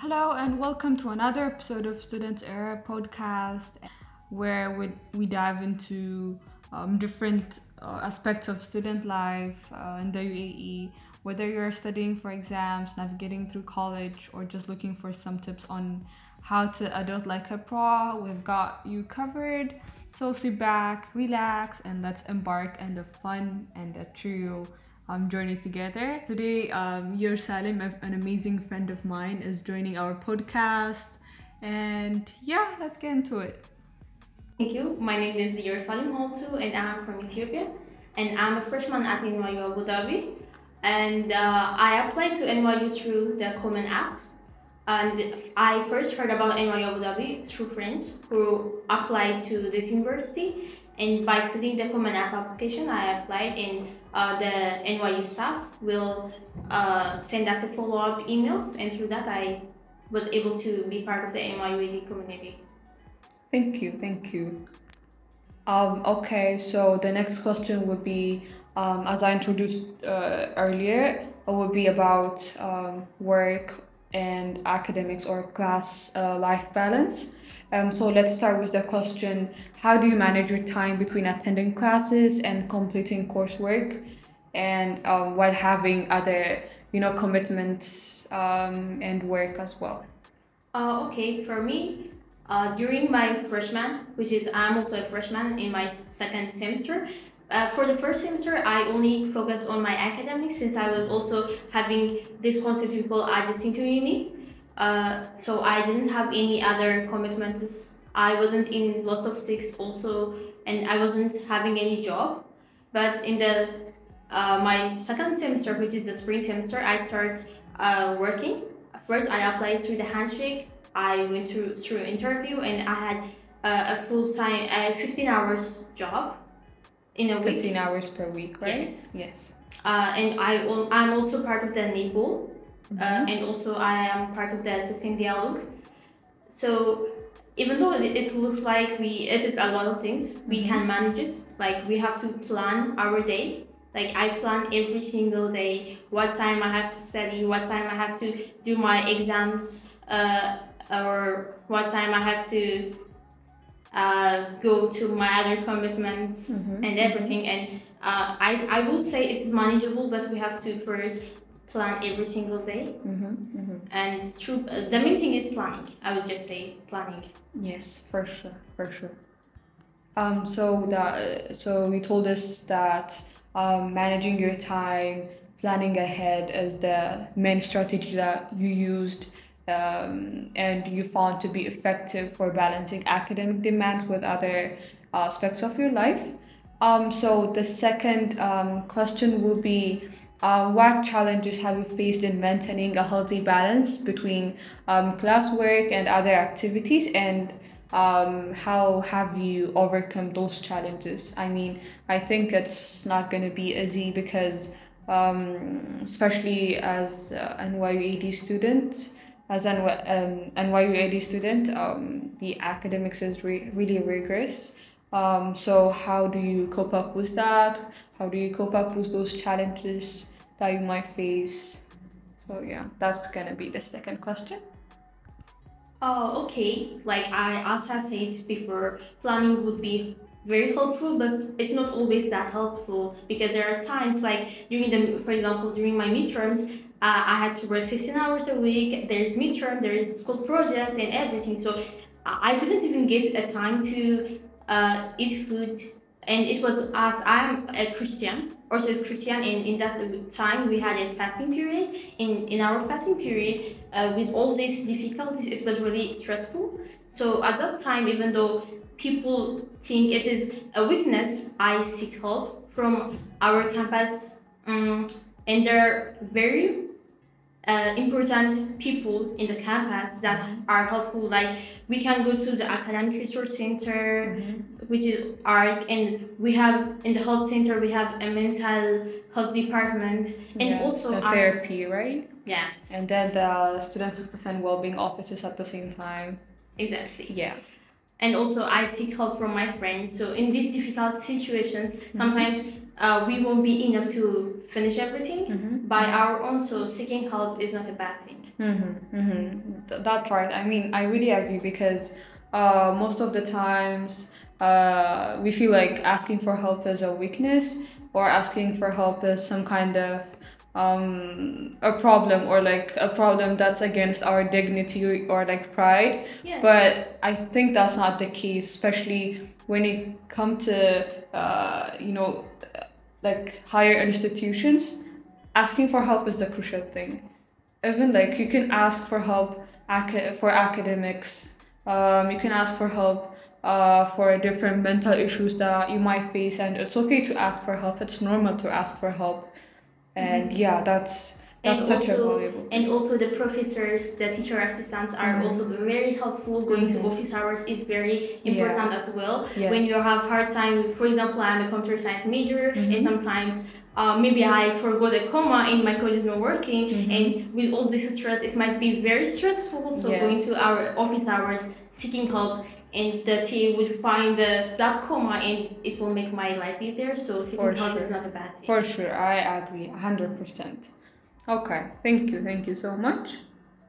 Hello and welcome to another episode of Student Era podcast, where we dive into different aspects of student life in the UAE. Whether you're studying for exams, navigating through college, or just looking for some tips on how to adult like a pro, we've got you covered. So sit back, relax, and let's embark on a fun and a true journey together. Today, Yer Salim, an amazing friend of mine, is joining our podcast. And yeah, let's get into it. Thank you. My name is Yersalim Holtu and I'm from Ethiopia. And I'm a freshman at NYU Abu Dhabi. And I applied to NYU through the Common app. And I first heard about NYU Abu Dhabi through friends who applied to this university. And by filling the Common app application, I applied, and the NYU staff will send us a follow-up emails. And through that, I was able to be part of the NYU community. Thank you. Okay, so the next question would be, as I introduced earlier, it would be about work and academics or class life balance. So let's start with the question, how do you manage your time between attending classes and completing coursework and while having other, commitments and work as well? Okay, for me, during my freshman, which is I'm also a freshman in my second semester. For the first semester, I only focused on my academics since I was also having this concept people adjusting to uni. So I didn't have any other commitments. I wasn't in lots of six also, and I wasn't having any job. But in the my second semester, which is the spring semester, I started working. First, I applied through the handshake. I went through interview, and I had a full time, 15 hours job in a week. 15 hours per week, right? Yes. Yes. And I'm also part of the NABOL, and also I am part of the System Dialogue. So even though it looks like it is a lot of things, we can manage it. Like we have to plan our day. Like I plan every single day what time I have to study, what time I have to do my exams, or what time I have to go to my other commitments and everything. And I would say it's manageable, but we have to first plan every single day. And through the main thing is planning. I would just say planning. Yes, for sure. So you told us that managing your time, planning ahead is the main strategy that you used, and you found to be effective for balancing academic demands with other aspects of your life. So the second question will be, what challenges have you faced in maintaining a healthy balance between classwork and other activities, and how have you overcome those challenges? I mean, I think it's not going to be easy because, especially as NYU student, the academics is really rigorous. So how do you cope up with that? How do you cope up with those challenges that you might face? So yeah, that's gonna be the second question. Oh, okay. Like as I said before, planning would be very helpful, but it's not always that helpful because there are times like for example, during my midterms, I had to work 15 hours a week. There's midterm, there is school project and everything. So I couldn't even get a time to eat food. And it was as I'm a Christian, Orthodox Christian, and in that time we had a fasting period. In our fasting period, with all these difficulties, it was really stressful. So at that time, even though people think it is a weakness, I seek help from our campus, and there are very important people in the campus that are helpful. Like we can go to the academic resource center, which is ARC, and we have in the health center we have a mental health department, and also the therapy, right? Yes. And then the student success and well-being offices at the same time. Exactly. Yeah. And also I seek help from my friends. So in these difficult situations, sometimes we won't be enough to finish everything by Mm-hmm. our own. So seeking help is not a bad thing. That's right. I mean, I really agree because most of the times we feel like asking for help is a weakness or asking for help is some kind of a problem or like a problem that's against our dignity or like pride. Yes. But I think that's not the case, especially when it comes to like higher institutions. Asking for help is the crucial thing. Even like you can ask for help for academics. You can ask for help for different mental issues that you might face, and it's okay to ask for help. It's normal to ask for help, and yeah, And that's such a also, valuable and thing. also the professors, the teacher assistants are also very helpful. Going to office hours is very important as well. When you Yes. have hard time, for example, I'm a computer science major, and sometimes maybe I forgot a comma and my code is not working, and with all this stress, it might be very stressful. So going to Yes. our office hours, seeking help, and the TA would find that comma, and it will make my life easier. So For seeking help is sure. not a bad thing. For sure, I agree 100%. Okay, thank you so much.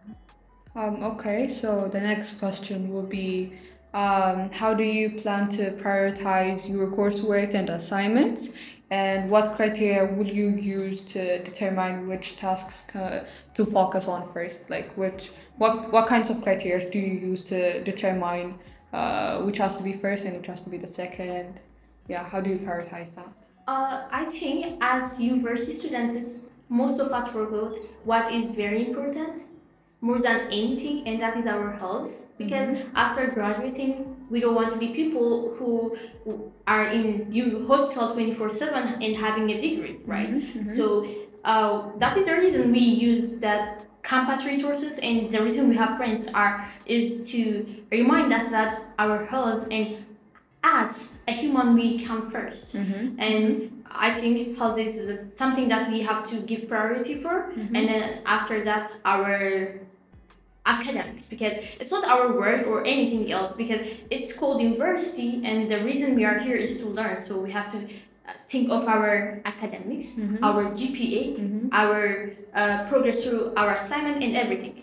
Okay, so the next question will be how do you plan to prioritize your coursework and assignments? And what criteria will you use to determine which tasks to focus on first? Like what kinds of criteria do you use to determine which has to be first and which has to be the second? Yeah, how do you prioritize that? I think as university students, most of us forgot what is very important more than anything, and that is our health. Because after graduating, we don't want to be people who are in hospital 24/7 and having a degree, right? So that is the reason we use that campus resources, and the reason we have friends is to remind us that our health and as a human we come 1st, and I think health is something that we have to give priority for, and then after that our academics, because it's not our work or anything else, because it's called university and the reason we are here is to learn. So we have to think of our academics, our GPA, our progress through our assignment and everything.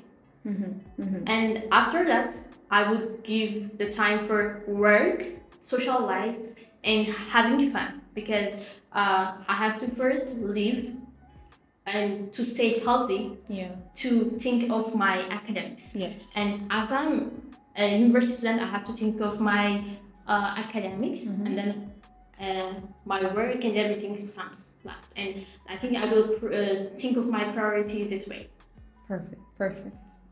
And after that I would give the time for work, social life, and having fun, because I have to first live and to stay healthy, to think of my academics. Yes. And as I'm a university student, I have to think of my academics, and then my work and everything comes last. And I think I will think of my priority this way. Perfect.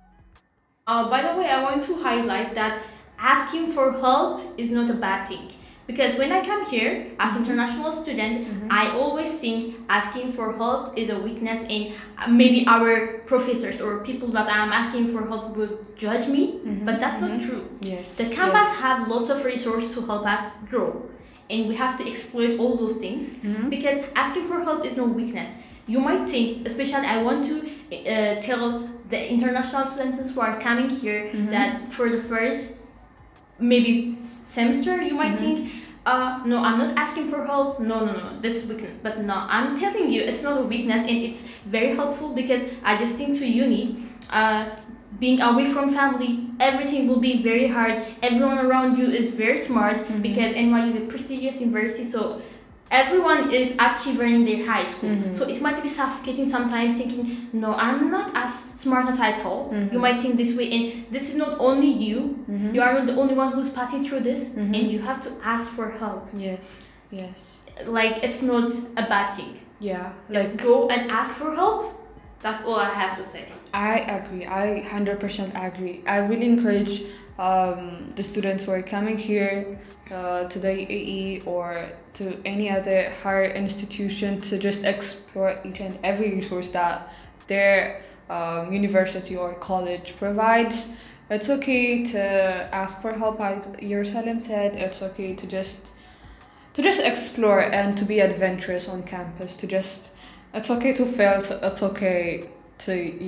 By the way, I want to highlight that asking for help is not a bad thing. Because when I come here as international student, I always think asking for help is a weakness, and maybe our professors or people that I'm asking for help will judge me, but that's not true. Yes. The campus have lots of resources to help us grow, and we have to exploit all those things, because asking for help is no weakness. You might think, especially I want to tell the international students who are coming here that for the first maybe semester you might think no, I'm not asking for help, no, this is weakness. But no, I'm telling you it's not a weakness, and it's very helpful, because I just think to uni, being away from family, everything will be very hard. Everyone around you is very smart, because NYU is a prestigious university, so everyone is achieving in their high school. So it might be suffocating sometimes, thinking, no, I'm not as smart as I thought. You might think this way, and this is not only you. You are not the only one who's passing through this, and you have to ask for help. Yes. Like, it's not a bad thing. Yeah. Just go and ask for help. That's all I have to say. I agree. I 100% agree. I really encourage the students who are coming here to the UAE or to any other higher institution to just explore each and every resource that their university or college provides. It's okay to ask for help, as Yerusalem said. It's okay to just explore and to be adventurous on campus. It's okay to fail. So it's okay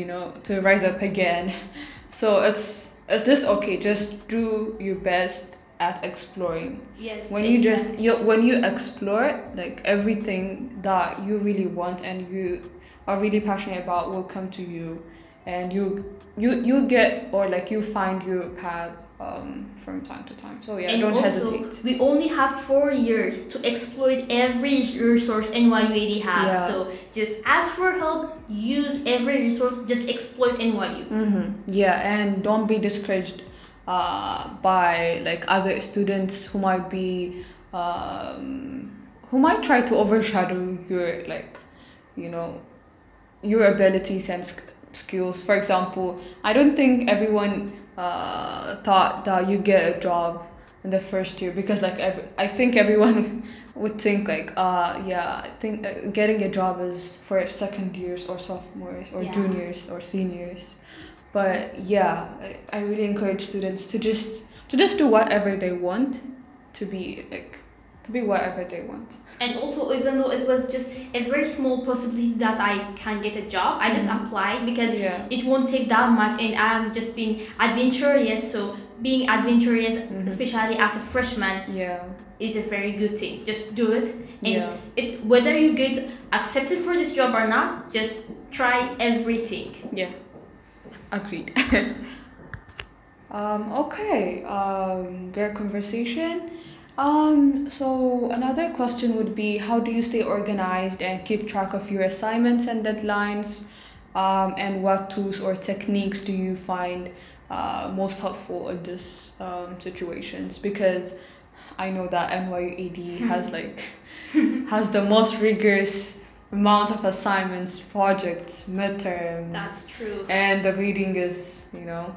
to rise up again. So it's just okay. Just do your best at exploring. Yes, When you just exactly. when you explore, like everything that you really want and you are really passionate about will come to you, and you get, or like you find your path from time to time. So yeah, And don't also, hesitate. we only have 4 years to exploit every resource NYU has. Yeah. So just ask for help, use every resource, just exploit NYU. Yeah, and don't be discouraged by like other students who might try to overshadow your, like, you know, your abilities and skills. For example, I don't think everyone thought that you get a job in the first year, because like I think everyone would think like yeah, I think getting a job is for second years or sophomores or Yeah. juniors or seniors. But yeah, I really encourage students to just do whatever they want, to be like to be whatever they want. And also, even though it was just a very small possibility that I can get a job, I just applied because Yeah. it won't take that much, and I'm just being adventurous. So being adventurous, especially as a freshman, Yeah. is a very good thing. Just do it, and Yeah. it whether you get accepted for this job or not, just try everything. Yeah. Agreed. Okay. Great conversation. So another question would be, how do you stay organized and keep track of your assignments and deadlines? And what tools or techniques do you find most helpful in this situations? Because I know that NYUAD has like has the most rigorous amount of assignments, projects, midterms, That's true. and the reading is,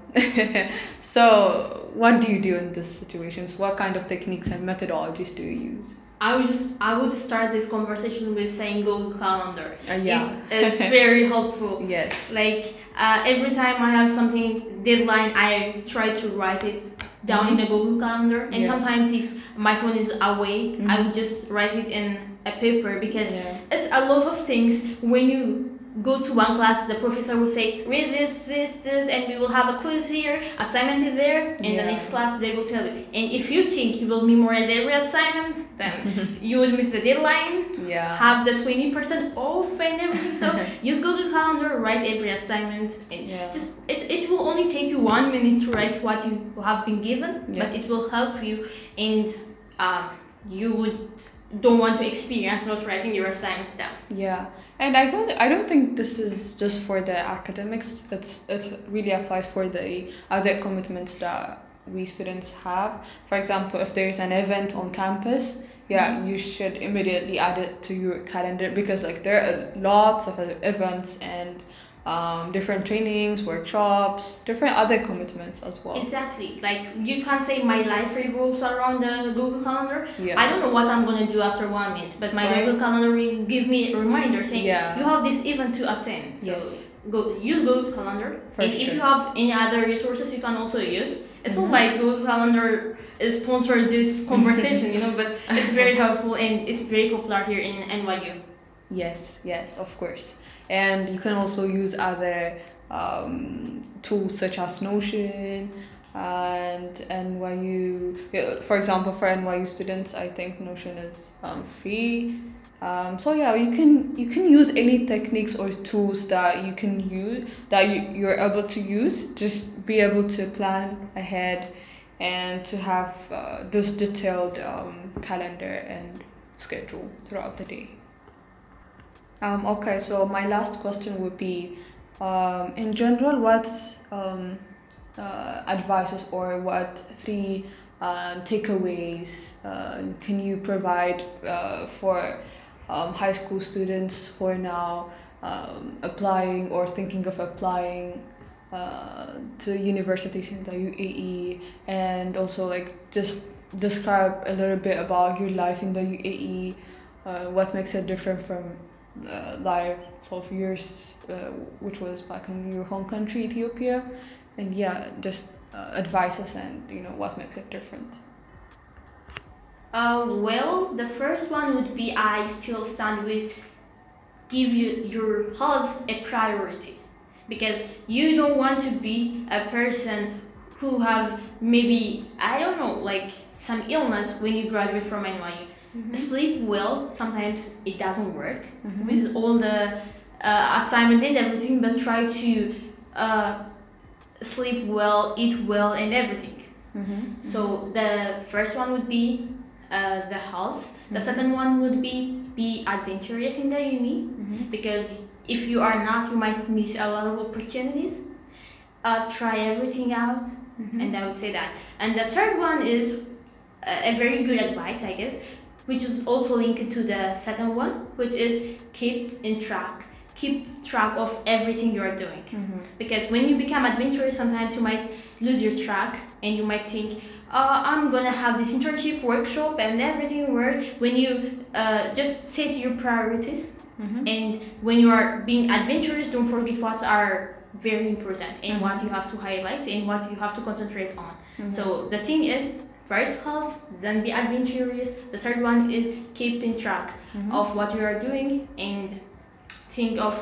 So what do you do in these situations? What kind of techniques and methodologies do you use? I would start this conversation with saying Google Calendar. Yeah. It's very helpful. Yes. Like every time I have something deadline, I try to write it down in the Google Calendar. And Yeah. sometimes if my phone is away, I would just write it in a paper, because Yeah. it's a lot of things. When you go to one class, the professor will say, read this, and we will have a quiz here, assignment is there, and Yeah. the next class they will tell you. And if you think you will memorize every assignment, then you will miss the deadline, Yeah. have the 20% off and everything. So use Google Calendar, write every assignment, and Yeah. just it will only take you 1 minute to write what you have been given, but Yes. it will help you, and you would don't want to experience not writing your assignments down. Yeah, and I don't think this is just for the academics. It really applies for the other commitments that we students have. For example, if there's an event on campus, yeah, you should immediately add it to your calendar, because like there are lots of other events and different trainings, workshops, different other commitments as well. Exactly. Like you can't say my life revolves around the Google Calendar. Yeah. I don't know what I'm gonna do after 1 minute, but my Right. Google Calendar will give me a reminder saying Yeah. you have this event to attend. So Yes. go use Google Calendar. For and sure. if you have any other resources, you can also use. It's not like Google Calendar is sponsored this conversation, but it's very helpful and it's very popular here in NYU. Yes, of course. And you can also use other tools such as Notion and NYU. Yeah, for example, for NYU students, I think Notion is free. So yeah, you can use any techniques or tools that you can use that you're able to use. Just be able to plan ahead and to have this detailed calendar and schedule throughout the day. Okay, so my last question would be, in general, what advices or what three takeaways can you provide for high school students who are now applying or thinking of applying to universities in the UAE, and also like just describe a little bit about your life in the UAE, what makes it different from life of yours, which was back in your home country, Ethiopia, and yeah, just advices and what makes it different. Well, the first one would be I still stand with give your health a priority, because you don't want to be a person who have maybe, I don't know, like some illness when you graduate from NYU. Sleep well, sometimes it doesn't work with all the assignment and everything, but try to uh, sleep well, eat well, and everything. So the first one would be the health. The second one would be adventurous in the uni, because if you are not, you might miss a lot of opportunities. Try everything out, and I would say that. And the third one is a very good advice, I guess, which is also linked to the second one, which is keep track of everything you are doing. Because when you become adventurous, sometimes you might lose your track, and you might think, I'm gonna have this internship workshop and everything work. When you just set your priorities, and when you are being adventurous, don't forget what are very important and what you have to highlight and what you have to concentrate on. So the thing is, first health, then be adventurous. The third one is keeping track of what you are doing, and think of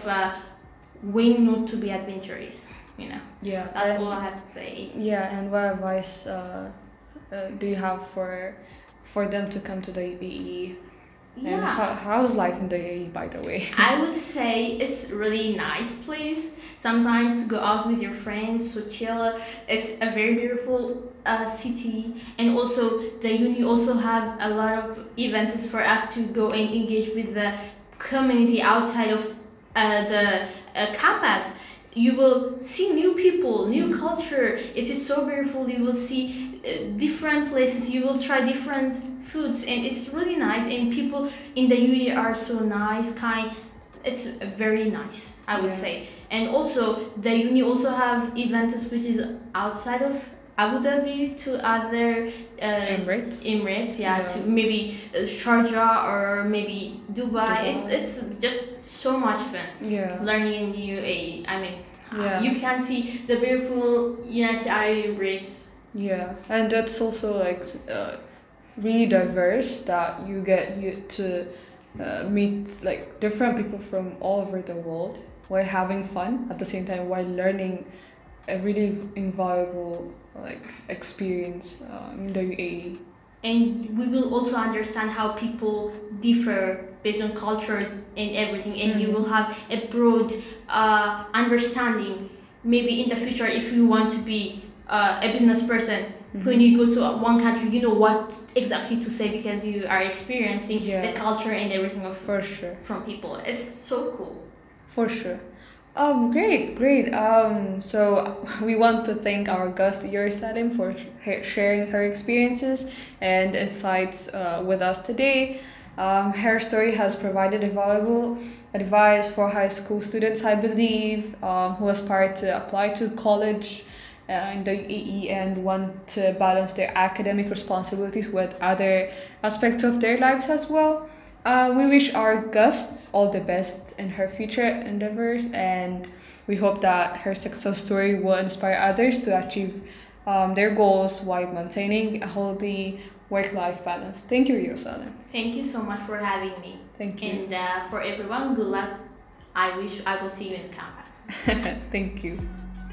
when not to be adventurous. Yeah, That's all I have to say. yeah. And what advice do you have for them to come to the UAE? And how's life in the UAE, by the way? I would say it's really nice place. Sometimes go out with your friends to chill. It's a very beautiful city, and also the uni also have a lot of events for us to go and engage with the community outside of the campus. You will see new people, new culture. It is so beautiful. You will see different places. You will try different foods, and it's really nice. And people in the UAE are so nice, kind. It's very nice, I would say. And also the uni also have events which is outside of Abu Dhabi to other Emirates, to maybe Sharjah or maybe Dubai. It's just so much fun. Learning in UAE. I mean, you can see the beautiful United Arab Emirates. Yeah, and that's also like really diverse, that you get to meet like different people from all over the world while having fun at the same time, while learning a really invaluable like experience in the UAE. And we will also understand how people differ based on culture and everything, and you will have a broad understanding. Maybe in the future, if you want to be a business person, when you go to one country, you know what exactly to say, because you are experiencing the culture and everything from people. It's so cool. For sure. Great. So we want to thank our guest Yerusalem for sharing her experiences and insights with us today. Her story has provided a valuable advice for high school students, I believe, who aspire to apply to college in the UAE and want to balance their academic responsibilities with other aspects of their lives as well. We wish our guests all the best in her future endeavors, and we hope that her success story will inspire others to achieve their goals while maintaining a healthy work-life balance. Thank you, Yerusalem. Thank you so much for having me. Thank you. And for everyone, good luck. I wish I will see you in campus. Thank you.